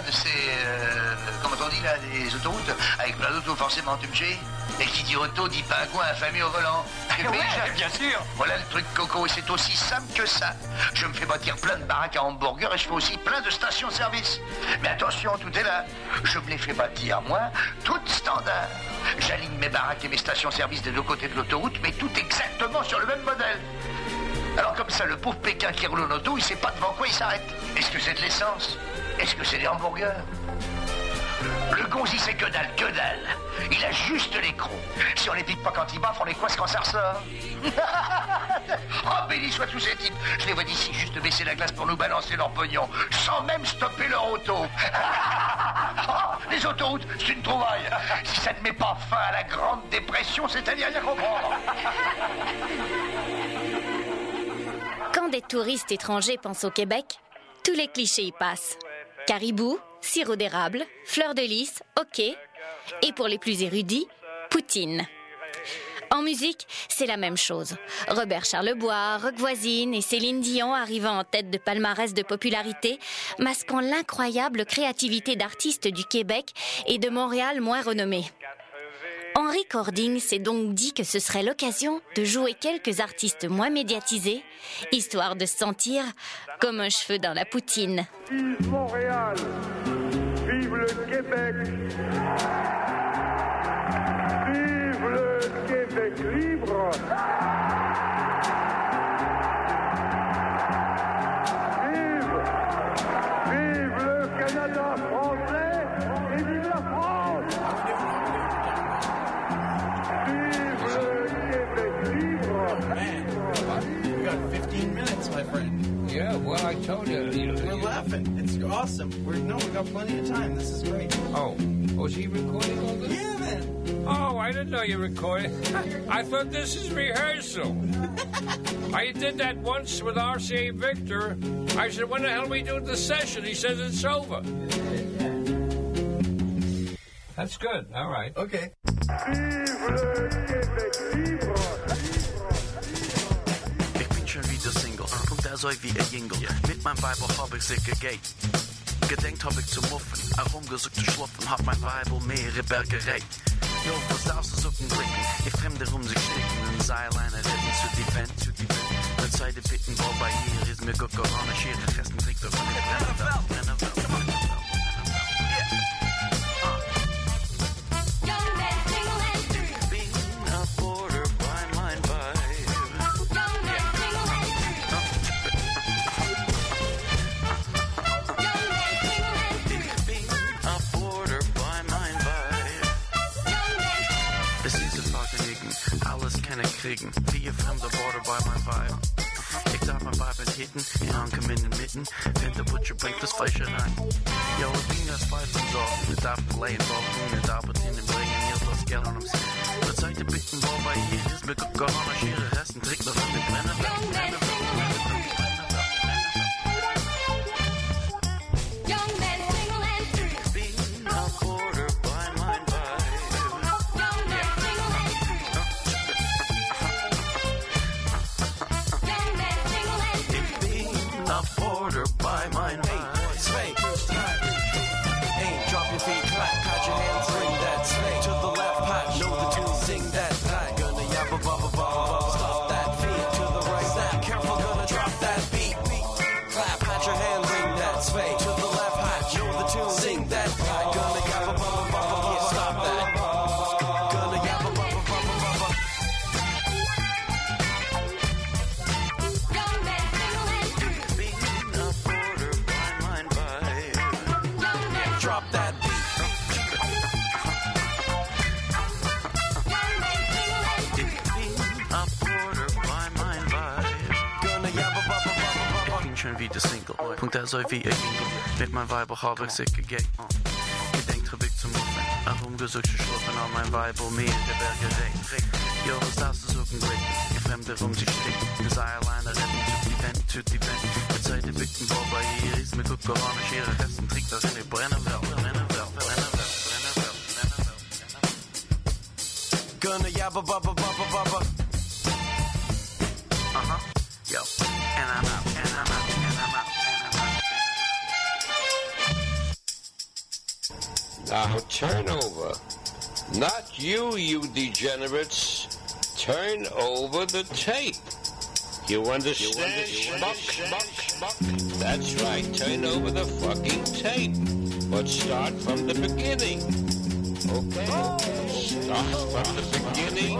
de ces... comment on dit là, des autoroutes, avec plein d'autos forcément, tu me sais. Et qui dit auto dit pingouin affamé au volant. Ouais, bien sûr. Voilà le truc, Coco, et c'est aussi simple que ça. Je me fais bâtir plein de baraques à hamburger et je fais aussi plein de stations-service. Mais attention, tout est là. Je me les fais bâtir, moi, toutes standards. J'aligne mes baraques et mes stations-service des deux côtés de l'autoroute, mais tout exactement sur le même modèle. Alors comme ça, le pauvre Pékin qui roule en auto, il sait pas devant quoi il s'arrête. Est-ce que c'est de l'essence? Est-ce que c'est des hamburgers? Le gonzi, c'est que dalle, que dalle. Il a juste les crocs. Si on les pique pas quand ils baffent, on les coince quand ça ressort. Oh, béni soit tous ces types. Je les vois d'ici juste baisser la glace pour nous balancer leur pognon, sans même stopper leur auto. Oh, les autoroutes, c'est une trouvaille. Si ça ne met pas fin à la Grande Dépression, c'est à n'y rien comprendre. Quand des touristes étrangers pensent au Québec, tous les clichés y passent. Caribou, sirop d'érable, fleur de lys, hockey. Et pour les plus érudits, poutine. En musique, c'est la même chose. Robert Charlebois, Roch Voisine et Céline Dion arrivant en tête de palmarès de popularité, masquant l'incroyable créativité d'artistes du Québec et de Montréal moins renommés. Henry Cording s'est donc dit que ce serait l'occasion de jouer quelques artistes moins médiatisés, histoire de se sentir comme un cheveu dans la poutine. Vive Montréal! Vive le Québec! Vive le Québec libre! Vive le Canada français et vive la France! Vive le Québec libre! Man, we got 15 minutes, my friend. Yeah, well, I told you. We're laughing. It's awesome. We got plenty of time. This is great. Oh, was he recording all this? Yeah, man. Oh, I didn't know you recorded. I thought this is rehearsal. I did that once with RCA Victor. I said, when the hell we do the session? He says it's over. That's good. All right. Okay. Vive le Québec libre! Ich bin schon wieder Single und da soll wie ein Jingle. Mit meinem Weiber hab ich sicher Geld. Gedenkt hab ich zu muffen, auch rumgesucht zu schlafen, hab mein Weiber mehrere Berge reicht. Jo, was darfst du suchen blicken? Die Fremde rum sich schlicken, ein Seil einer retten zu die Wand, zu die Wand. Der Zeit bitten, wo bei ihr ist mir gut Corona, Schere, Resten trägt auf eine Brennewelt. Kriegen, wie fremde Worte bei meinem Weib. Ich darf mein Weib enthitten, in Ankem in den Mitten, wenn der Butcher bringt das Fleische rein. Ja, ich bin das Weib und sorgen, ich darf allein sorgen, ich darf es ihnen bringen, ihr das Geld an uns. Der Zeit bitten, wo bei ihr ist, mir gut Corona, Schere, Resten, trägt noch mit Brennewelt. Punkt er soll wie ein Jingle. Mit meinem Weiber hab ich sicher Geld. Gedenkt hab ich zum Muffen. Auch rumgesucht zu schlafen an mein Weiber mehr der Berge recht. Jo, was darfst du suchen blicken? Die Fremde rum sich sticken. Ein Seil einer retten zu die Wand, zu die Wand. Der Zeit bitten, wo bei ihr ist mir gut Corona, Schere, Resten trägt das in die Brennewelt. Gonna yabba bubba bubba bubba. Yo, and I'm out, and I'm out, and I'm out, and I'm out. Now turn over. Not you, you degenerates. Turn over the tape. You understand? Schmuck? That's right. Turn over the fucking tape. But start from the beginning. Okay? Start from the beginning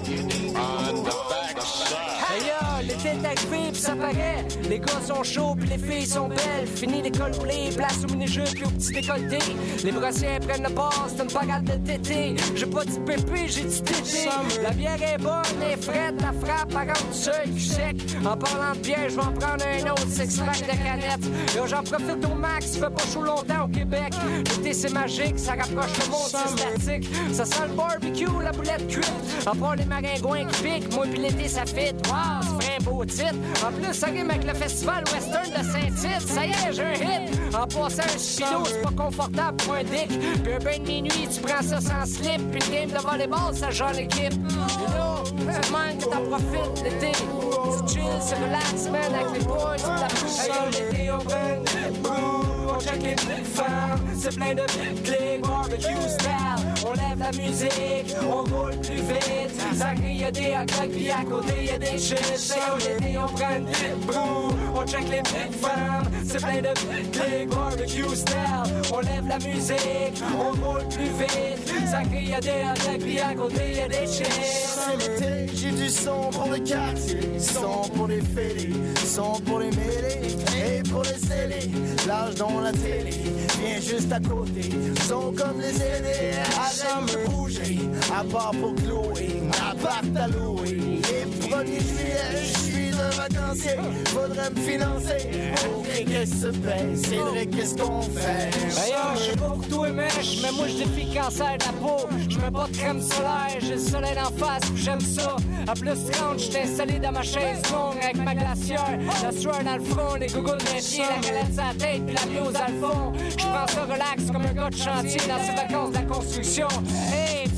on the back side. Aïe, l'été est arrivé pis ça paraît. Les gars sont chauds pis les filles sont belles. Fini l'école roulée, place aux mini-jupes pis aux petits décolletés. Les brossiers prennent le bord, c'est une parade de tété. J'ai pas dit pépé, j'ai dit tété. La bière est bonne, est frette, la frappe, par contre, seuil, cul sec. En parlant de bière, je vais en prendre un autre six-pack de canettes. Là, j'en profite au max, il fait pas chaud longtemps au Québec. L'été, c'est magique, ça rapproche le monde systématique. Ça sent le barbecue, la boulette cuite. À part les maringouins qui piquent, moi pis l'été, ça fit. Wow, c'est vrai un beau titre. En plus, ça rime avec le festival western de Saint-Tite. Ça y est, j'ai un hit. En passant un speedo, c'est pas confortable pour un dick. Puis un bain de minuit, tu prends ça sans slip. Puis une game de volleyball, ça joue l'équipe. Et là, c'est même que t'en profites l'été. Tu chill, c'est relax, man, avec les boys. Hey, l'été, on prend une brew, on check les femmes. C'est plein de clics, barbecue style. On lève la musique, on roule plus vite. Ça crie, y'a des hot dogs, puis à côté, y'a des chips. L'été, on prend une brew, on check les femmes. C'est plein de clics, barbecue style. On lève la musique, on roule plus vite. Ça crie, y'a des hot dogs, puis à côté, y'a des chips. C'est l'été, j'ai du son pour le quartier, son pour les fêlés, son pour les mêlés et pour les scellés. L'âge dans la télé vient juste à côté, son comme les aînés. Arrête de bouger, à part pour Chloé, appart à louer. Et 1er juillet, je suis un vacancier, faudrait me financer. Ok, qu'est-ce que se passe? C'est vrai, qu'est-ce qu'on fait? Ben yo, je sais pas pour toi, mèche, mais moi je défie le cancer de la peau. Je mets pas de crème solaire, j'ai le soleil d'en face, puis j'aime ça. À plus 30, j'étais installé dans ma chaise longue avec ma glacière. La sueur dans le front, les gougoules d'un pied, la galette sur la tête, puis la biose à le fond. Je prends ça relax comme un gars de chantier dans ses vacances de la construction. Hey,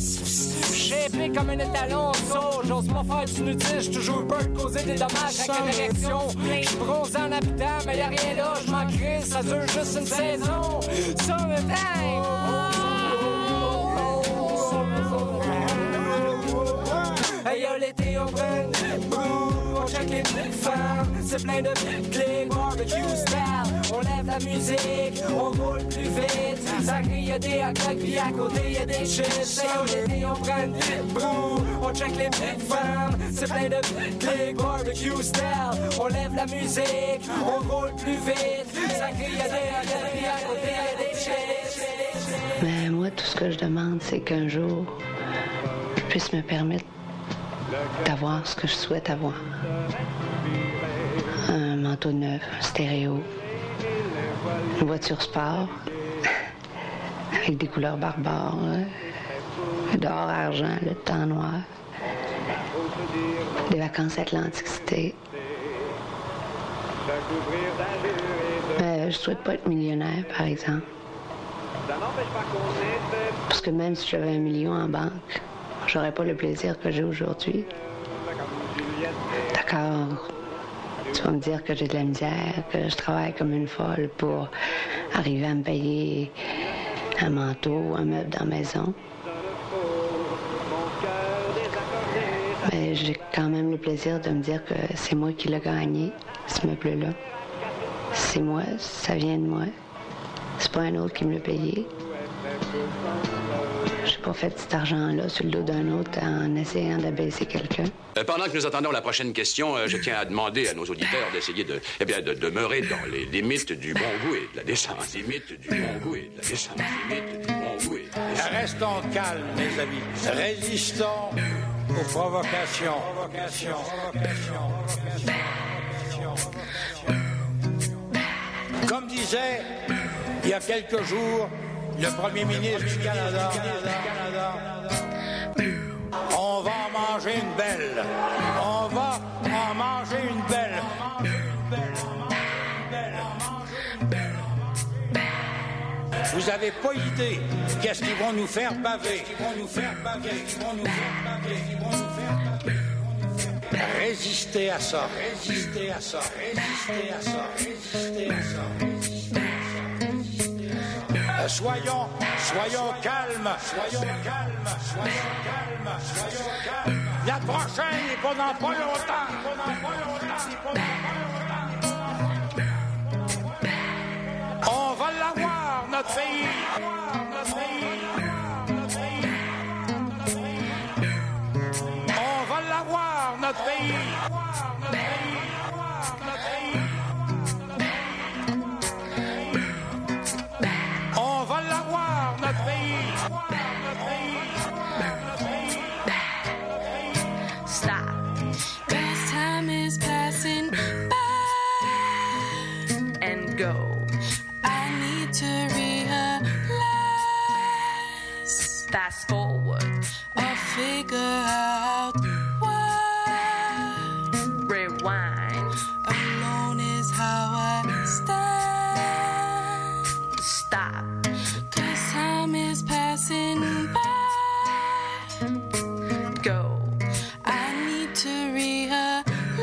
shapé comme un étalon, so, j'ose pas faire du nudisme, j'suis toujours peur de causer des dommages avec une érection. J'suis bronzé en habitant, mais y'a rien là, j'm'en crée, ça dure juste une saison. Summertime! Hey yo, l'été, on prend une brew, on check les femmes. C'est plein de clics, barbecue style. On lève la musique, on roule plus vite. Ça crie, y'a des hot dogs, puis à côté, y'a des chips. Hey yo, l'été, on prend une brew, on check les femmes. C'est plein de clics, barbecue style. On lève la musique, on roule plus vite. Ça crie, y'a des hot dogs, puis à côté, y'a des chips. Mais moi, tout ce que je demande, c'est qu'un jour, je puisse me permettre d'avoir ce que je souhaite avoir. Un manteau neuf, un stéréo, une voiture sport, avec des couleurs barbares, d'or, argent, le temps noir, des vacances Atlantic City. Mais je souhaite pas être millionnaire, par exemple. Parce que même si j'avais 1 million en banque, j'aurais pas le plaisir que j'ai aujourd'hui. D'accord, tu vas me dire que j'ai de la misère, que je travaille comme une folle pour arriver à me payer un manteau, un meuble dans la maison. Mais j'ai quand même le plaisir de me dire que c'est moi qui l'ai gagné, ce meuble-là. C'est moi, ça vient de moi. C'est pas un autre qui me l'a payé. J'ai pas fait cet argent-là sur le dos d'un autre en essayant d'abaisser quelqu'un. Pendant que nous attendons la prochaine question, je tiens à demander à nos auditeurs d'essayer de demeurer dans les limites du bon goût et de la décence. Limites du bon goût et de la décence. Limites du bon goût et de la décence. Restons calmes, mes amis. Résistons aux provocations. Comme disait, il y a quelques jours, le premier ministre du Canada, on va en manger une belle. On va en manger une belle. Vous avez pas idée qu'est-ce qu'ils vont nous faire baver. Résistez à ça. Soyons calmes. La prochaine est pendant pas longtemps. On va l'avoir, notre pays. On va l'avoir, notre pays. On va l'avoir, notre pays. Stop. As time is passing by and go, I need to realize. Fast forward or figure out why. Rewind. Alone is how I stand. Stop. 'Cause time is passing by. Go. I need to realize.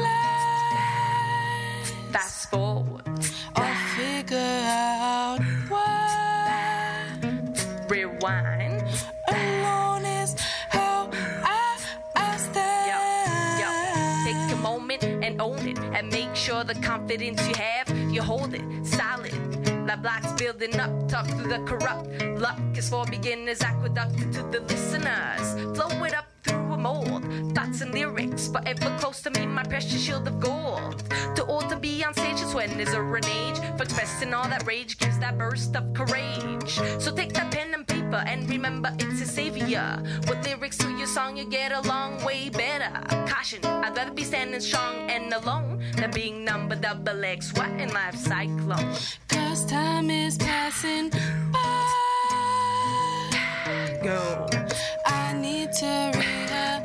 Fast forward or figure out why. Rewind. Alone is how I stand. Yo, take a moment and own it, and make sure the confidence you have, you hold it solid. The block's building up, talk to the corrupt. Luck is for beginners, aqueduct to the listeners. Flow it up through a mold. Thoughts and lyrics, forever close to me, my precious shield of gold. To all to be on stage is when there's a renage. For expressing all that rage gives that burst of courage. So take that pen and paper and remember it's a savior. With lyrics to your song, you get a long way better. Caution, I'd rather be standing strong and alone than being number double X. What in life's cyclone? 'Cause time is passing by. Go. I need to realize.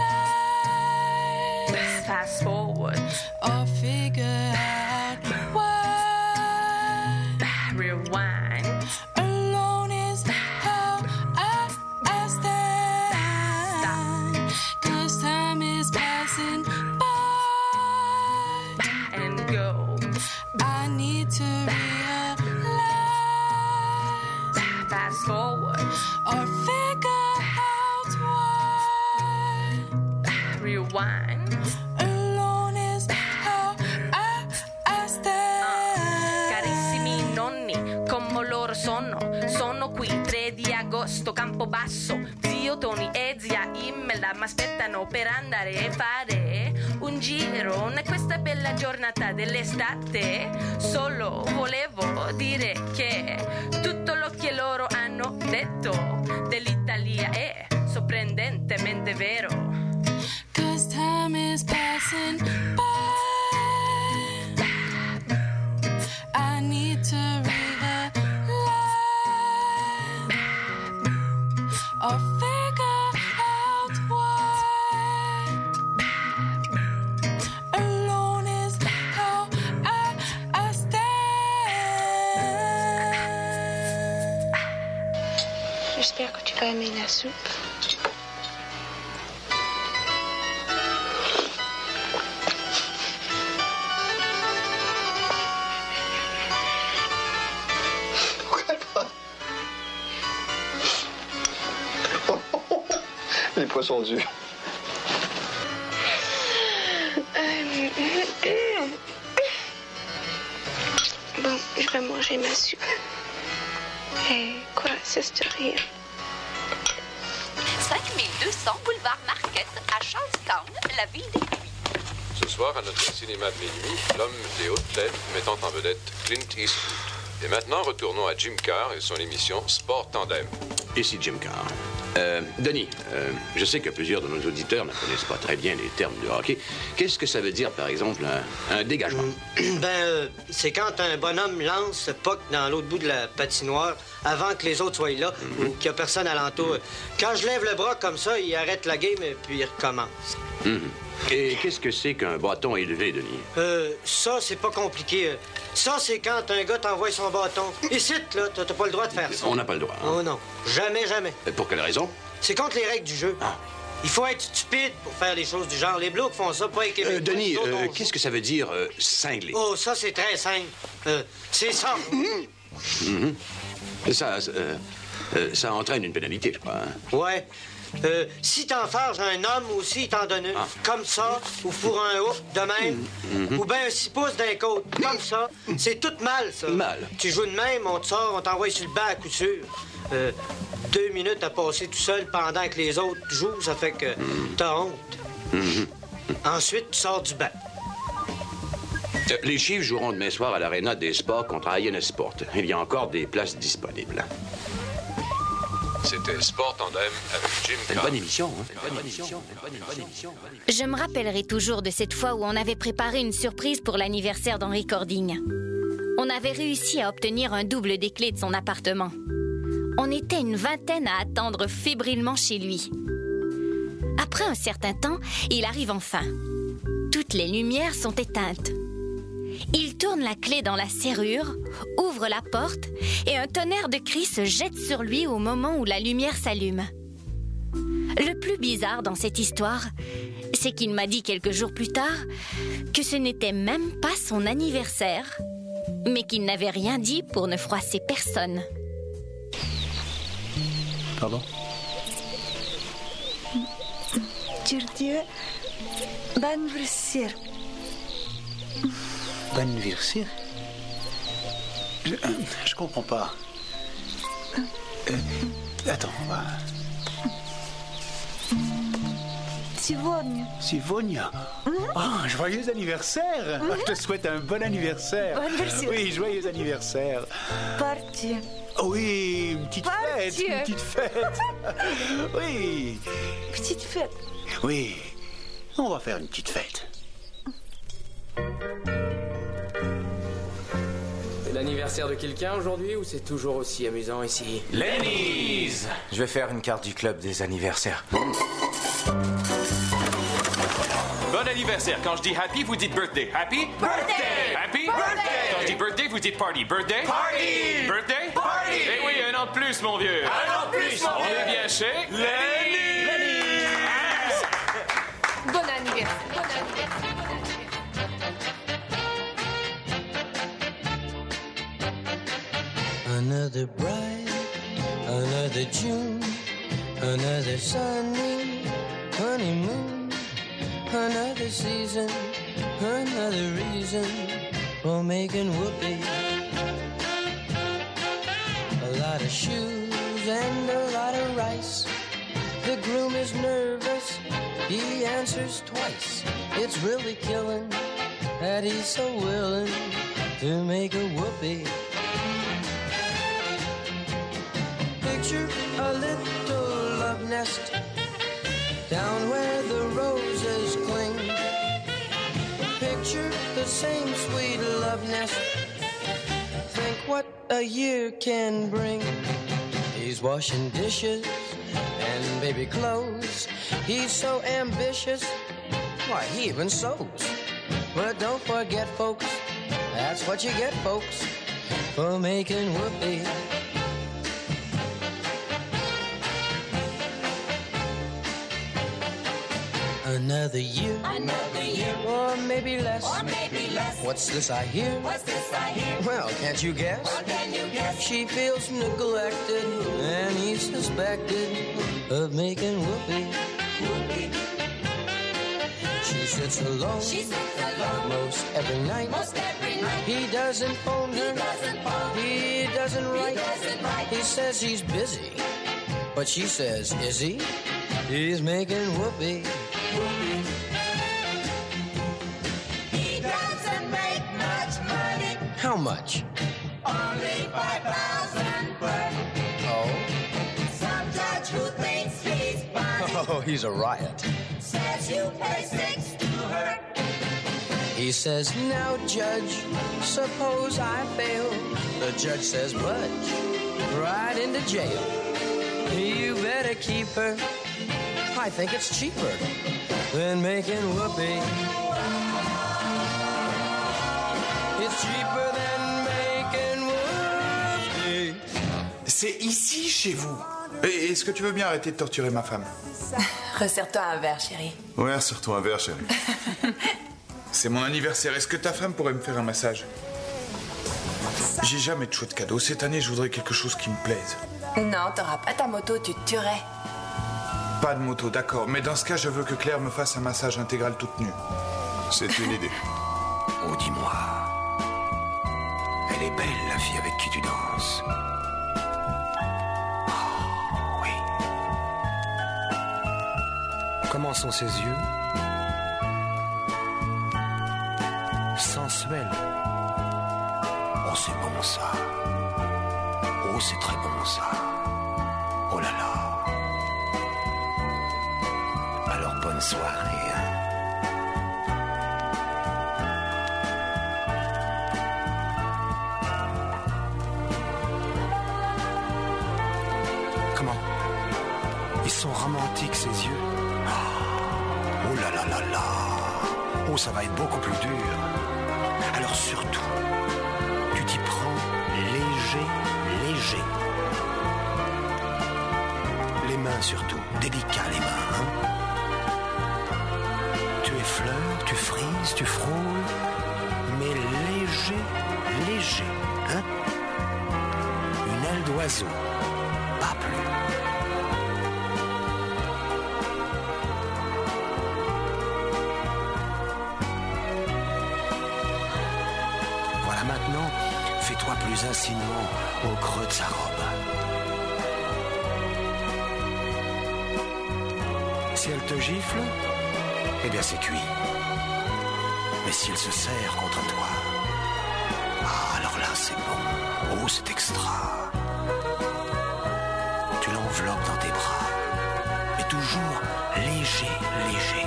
Fast forward or figure out why. Rewind. Alone is how I stand. Stop. 'Cause time is passing by and go. I need to realize. Fast forward or figure out why. Rewind. Alone is how I stand. Carissimi nonni, come loro sono qui 3 di agosto, Campobasso. Zio Tony e zia Imelda m'aspettano per andare a fare un giro in questa bella giornata dell'estate. Solo volevo dire che tutto lo che loro hanno detto dell'Italia è sorprendentemente vero. 'Cause time is passing by. I need to realize or figure out why. Alone is how I stand. J'espère que tu vas aimer la soupe. Les poissons durs. Bon, je vais manger ma soupe. Et quoi, c'est ce rire? 5200 boulevard Marquette, à Charlestown, la ville des Puits. Ce soir, à notre cinéma de minuit, l'homme des hautes têtes mettant en vedette Clint Eastwood. Et maintenant, retournons à Jim Carr et son émission Sport Tandem. Ici Jim Carr. Denis, je sais que plusieurs de nos auditeurs ne connaissent pas très bien les termes de hockey. Qu'est-ce que ça veut dire, par exemple, un dégagement? C'est quand un bonhomme lance le puck dans l'autre bout de la patinoire avant que les autres soient là ou qu'il n'y a personne alentour. Quand je lève le bras comme ça, il arrête la game et puis il recommence. Et qu'est-ce que c'est qu'un bâton élevé, Denis? Ça, c'est pas compliqué. Ça, c'est quand un gars t'envoie son bâton. Ici, là, t'as pas le droit de faire ça. On n'a pas le droit. Oh non. Jamais, jamais. Pour quelle raison? C'est contre les règles du jeu. Il faut être stupide pour faire les choses du genre. Les Blues font ça, pas les Québécois. Denis, qu'est-ce que ça veut dire cinglé? Oh, ça, c'est très simple. C'est ça. Ça entraîne une pénalité, je crois. Hein? Ouais. Si t'enfarges un homme aussi, t'en donne une. Comme ça, ou pour un hook, de même. Ou bien un 6 pouces d'un côte, comme ça. C'est tout mal, ça. Mal. Tu joues de même, on te sort, on t'envoie sur le banc à coup sûr. 2 minutes à passer tout seul pendant que les autres jouent, ça fait que t'as honte. Ensuite, tu sors du banc. Les Chiefs joueront demain soir à l'Arena des Sports contre INS Sport. Il y a encore des places disponibles. C'était Sport Tandem avec Jim Carr. Une bonne émission, hein? Je me rappellerai toujours de cette fois où on avait préparé une surprise pour l'anniversaire d'Henry Cording. On avait réussi à obtenir un double des clés de son appartement. On était une vingtaine à attendre fébrilement chez lui. Après un certain temps, il arrive enfin. Toutes les lumières sont éteintes. Il tourne la clé dans la serrure, ouvre la porte et un tonnerre de cris se jette sur lui au moment où la lumière s'allume. Le plus bizarre dans cette histoire, c'est qu'il m'a dit quelques jours plus tard que ce n'était même pas son anniversaire, mais qu'il n'avait rien dit pour ne froisser personne. Pardon? Dieu, bon anniversaire. Bon anniversaire? Je comprends pas. Attends, on va... Sivonia. Sivonia? Oh, joyeux anniversaire! Je te souhaite un bon anniversaire. Bon anniversaire. Oui, joyeux anniversaire. Parti. Oh oui, une petite fête, une petite fête. Oui. Petite fête. Oui, on va faire une petite fête. C'est l'anniversaire de quelqu'un aujourd'hui ou c'est toujours aussi amusant ici? Lenny's! Je vais faire une carte du club des anniversaires. Bon anniversaire. Quand je dis happy, vous dites birthday. Happy? Birthday! Happy? Birthday! Quand je dis birthday, vous dites party. Birthday? Party! Birthday? Party! Eh oui, un an de plus, mon vieux. Un an de plus, mon vieux. On est bien chez Lenny! Bon anniversaire. Bon anniversaire. Another bright, another June, another sunny honeymoon, another season, another reason for making whoopee. A lot of shoes and a lot of rice. The groom is nervous, he answers twice. It's really killing that he's so willing to make a whoopee. Picture a little love nest down where the roses cling. Picture the same sweet love nest. Think what a year can bring. He's washing dishes and baby clothes. He's so ambitious, why he even sews. But don't forget, folks, that's what you get, folks, for making whoopee. Another year, or maybe less. What's this I hear? Well, can't you guess? She feels neglected, and he's suspected of making whoopee. She sits alone, most every night. He doesn't phone her, he doesn't write. He says he's busy, but she says, is he? He's making whoopee. He doesn't make much money. How much? Only 5,000 per. Oh? Some judge who thinks he's funny Oh, he's a riot. says you pay 6 to her. He says, now, Judge, suppose I fail. The judge says, budge, right into jail. You better keep her. I think it's cheaper than making whoopee. It's cheaper than making whoopee. C'est ici, chez vous. Et est-ce que tu veux bien arrêter de torturer ma femme? Resserre-toi un verre, chérie. Ouais, surtout un verre, chérie. C'est mon anniversaire. Est-ce que ta femme pourrait me faire un massage? J'ai jamais de chouette cadeau. Cette année, je voudrais quelque chose qui me plaise. Non, t'auras pas ta moto, tu te tuerais. Pas de moto, d'accord. Mais dans ce cas, je veux que Claire me fasse un massage intégral toute nue. C'est une idée. Oh, dis-moi. Elle est belle, la fille avec qui tu danses. Oh, oui. Comment sont ses yeux? Sensuels. Oh, c'est bon, ça. Oh, c'est très bon, ça. Oh là là. Alors, bonne soirée, hein. Comment? Ils sont romantiques, ces yeux. Oh là là là là. Oh, ça va être beaucoup plus dur. Alors surtout, tu t'y prends léger, léger. Les mains surtout, délicat les mains, hein. Tu effleures, tu frises, tu frôles, mais léger, léger, hein. Une aile d'oiseau, pas plus. Voilà, maintenant, fais-toi plus insinuant au creux de sa robe. Si elle te gifle, eh bien c'est cuit. Mais si elle se serre contre toi, ah, alors là c'est bon. Oh, c'est extra. Tu l'enveloppes dans tes bras, mais toujours léger, léger.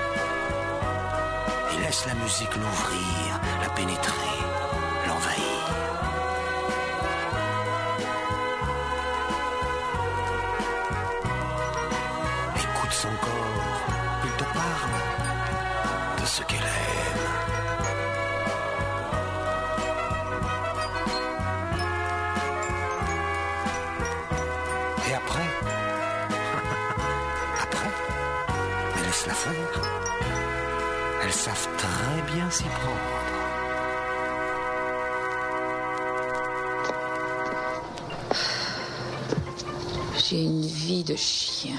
Et laisse la musique l'ouvrir, la pénétrer, l'envahir. Écoute son corps, il te parle de ce qu'elle aime. Et après, mais laisse-la faire. Elles savent très bien s'y prendre. J'ai une vie de chien.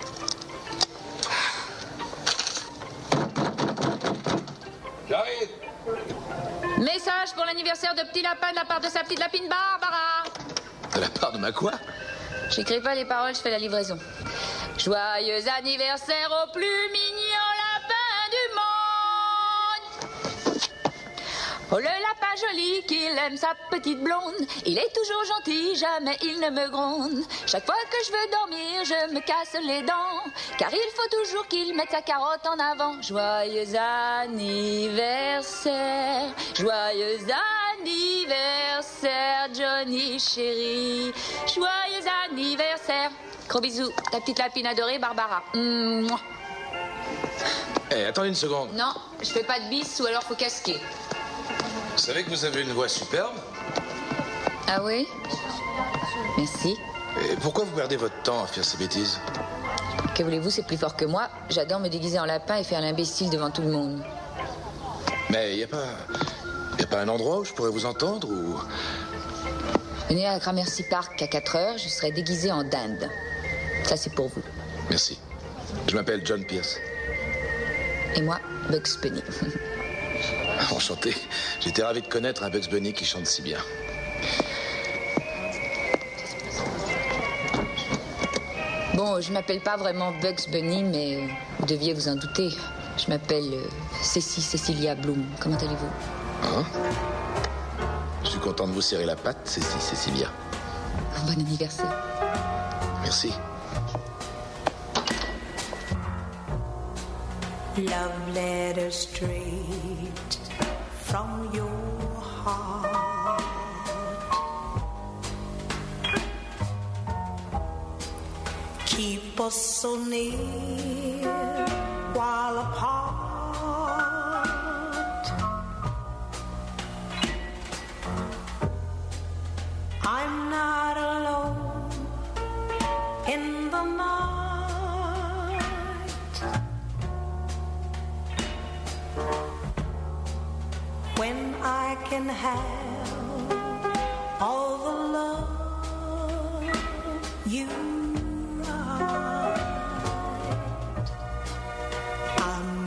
J'arrive. Message pour l'anniversaire de Petit Lapin de la part de sa petite lapine Barbara. De la part de ma quoi? J'écris pas les paroles, je fais la livraison. Joyeux anniversaire au plus mignon lapin du monde. Oh, le lapin joli qu'il aime sa petite blonde. Il est toujours gentil, jamais il ne me gronde. Chaque fois que je veux dormir, je me casse les dents. Car il faut toujours qu'il mette sa carotte en avant. Joyeux anniversaire, joyeux anniversaire, Johnny chéri. Joyeux anniversaire. Gros bisous, ta petite lapine adorée, Barbara. Mouah. Eh, attendez une seconde. Non, je fais pas de bis ou alors faut casquer. Vous savez que vous avez une voix superbe? Ah oui? Merci. Et pourquoi vous perdez votre temps à faire ces bêtises? Que voulez-vous, c'est plus fort que moi. J'adore me déguiser en lapin et faire l'imbécile devant tout le monde. Mais y a pas un endroit où je pourrais vous entendre ou... Venez à Gramercy Park à 4h, je serai déguisée en dinde. Ça, c'est pour vous. Merci. Je m'appelle John Pierce. Et moi, Bugs Bunny. Enchanté. J'étais ravi de connaître un Bugs Bunny qui chante si bien. Bon, je m'appelle pas vraiment Bugs Bunny, mais vous deviez vous en douter. Je m'appelle Cecilia Bloom. Comment allez-vous? Hein? Je suis content de vous serrer la patte, Cécilia. Bon anniversaire. Merci. Love letter straight from your heart. Keep us so near while apart. I'm not alone in the night. When I can have you right. I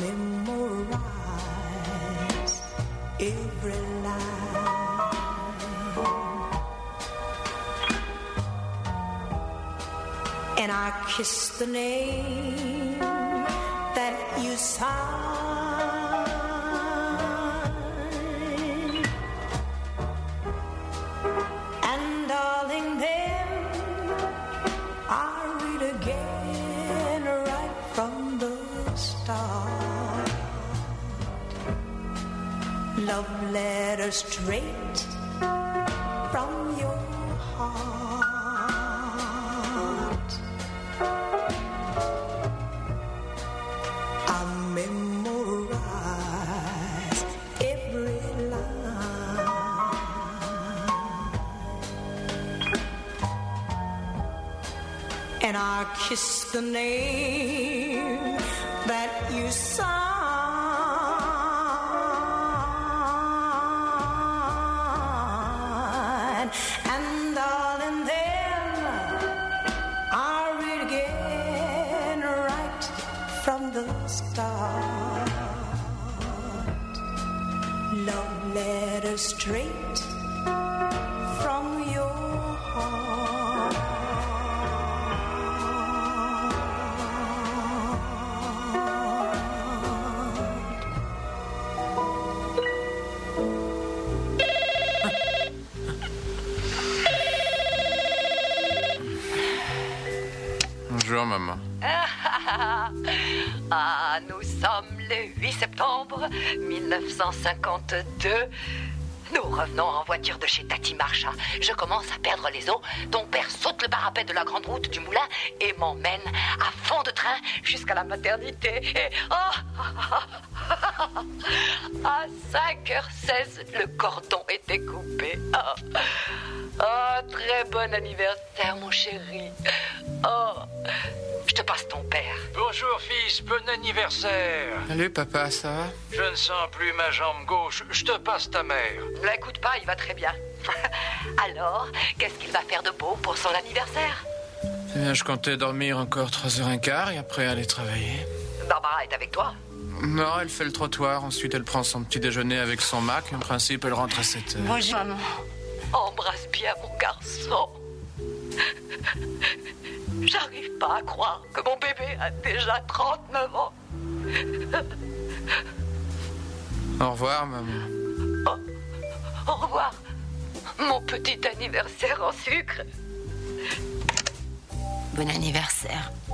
memorize every line, and I kiss the name that you sign. And darling, then I read again right from the start. Love letter straight from your heart. I memorize every line, and I kiss the name that you sign. And darling, then I read again right from the start. Love letter straight from your heart. Bonjour, maman. Ah, nous sommes le 8 septembre 1952. Nous revenons en voiture de chez Tati Marcha. Je commence à perdre les os. Ton père saute le parapet de la grande route du moulin et m'emmène à fond de train jusqu'à la maternité. Et à 5h16, le cordon était coupé. Très bon anniversaire, mon chéri. Je te passe ton père. Bonjour, fils. Bon anniversaire. Salut, papa, ça va? Je ne sens plus ma jambe gauche. Je te passe ta mère. Ne l'écoute pas, il va très bien. Alors, qu'est-ce qu'il va faire de beau pour son anniversaire? Eh bien, je comptais dormir encore 3h15 et après aller travailler. Barbara est avec toi? Non, elle fait le trottoir. Ensuite, elle prend son petit déjeuner avec son Mac. En principe, elle rentre à 7h. Bonjour, maman. Embrasse bien mon garçon. J'arrive pas à croire que mon bébé a déjà 39 ans. Au revoir, maman. Au revoir, mon petit anniversaire en sucre. Bon anniversaire.